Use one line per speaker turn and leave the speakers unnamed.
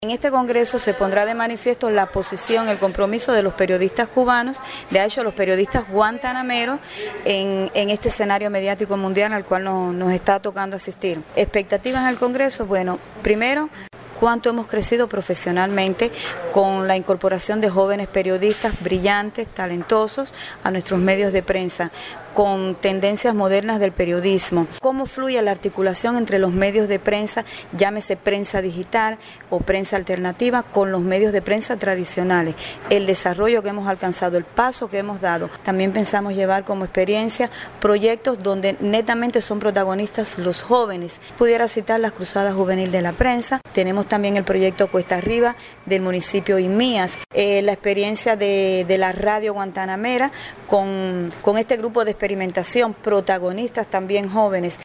En este congreso se pondrá de manifiesto la posición, el compromiso de los periodistas cubanos, de hecho los periodistas guantanameros, en este escenario mediático mundial al cual nos está tocando asistir. ¿Expectativas al congreso? Bueno, primero, cuánto hemos crecido profesionalmente con la incorporación de jóvenes periodistas brillantes, talentosos a nuestros medios de prensa, con tendencias modernas del periodismo. Cómo fluye la articulación entre los medios de prensa, llámese prensa digital o prensa alternativa, con los medios de prensa tradicionales. El desarrollo que hemos alcanzado, el paso que hemos dado. También pensamos llevar como experiencia proyectos donde netamente son protagonistas los jóvenes. Pudiera citar las Cruzadas Juvenil de la Prensa. Tenemos también el proyecto Cuesta Arriba del municipio Imías. La experiencia de la radio guantanamera con este grupo de experimentación, protagonistas también jóvenes.